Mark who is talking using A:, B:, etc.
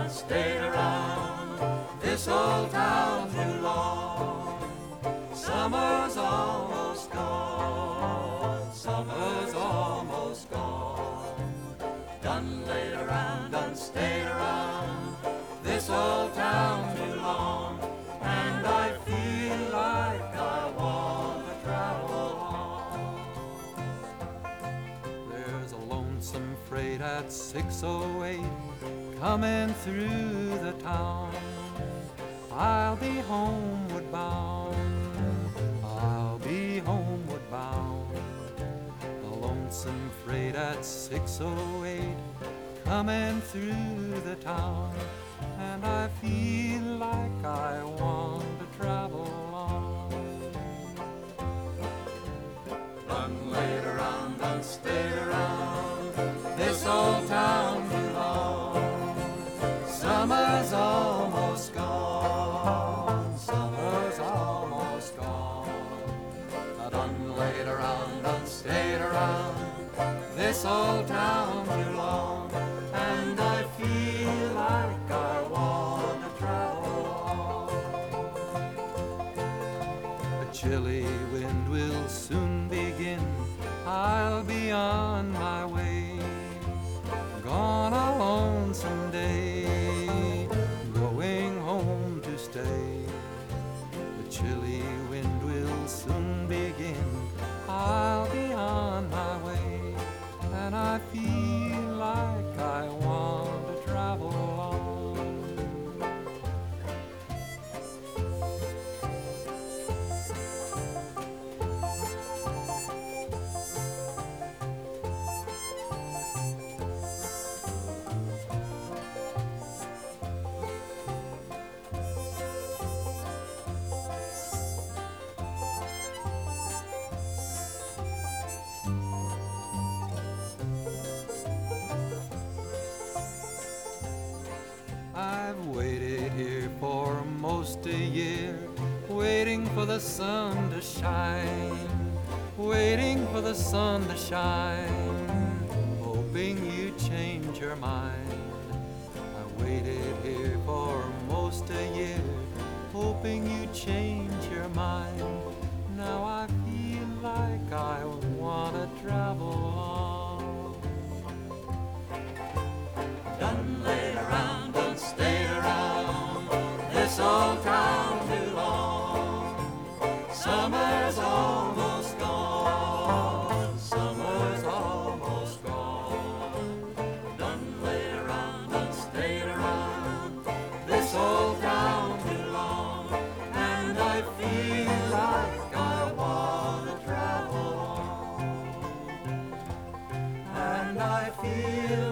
A: done stayed around this old town too long. Summer's almost gone, summer's almost gone. Done laid around, done stayed around this old town too long. And I feel like I want to travel on.
B: There's a lonesome freight at 608 coming through the town. I'll be homeward bound, I'll be homeward bound. A lonesome freight at 608 coming through the town. And I feel like I want to travel on.
A: Done laid around, done stayed around this old town too long. Summer's almost gone, summer's almost gone. I done laid around, done stayed around this old town too long. And I feel like I want to travel on.
B: A chilly wind will soon begin, I'll be on my way. Gone a lonesome day, going home to stay. The chilly wind will soon begin, I'll be on my way. And I feel like I want to travel on. I've waited here for most a year, waiting for the sun to shine, waiting for the sun to shine, hoping you'd change your mind. I waited here for most a year, hoping you'd change your mind. Now I feel like I want to travel on.
A: Done laid around, done stayed around this old town too long. Summer's almost gone, summer's almost gone. Done laid around, done stayed around this old town too long. And I feel like I want to travel on. And I feel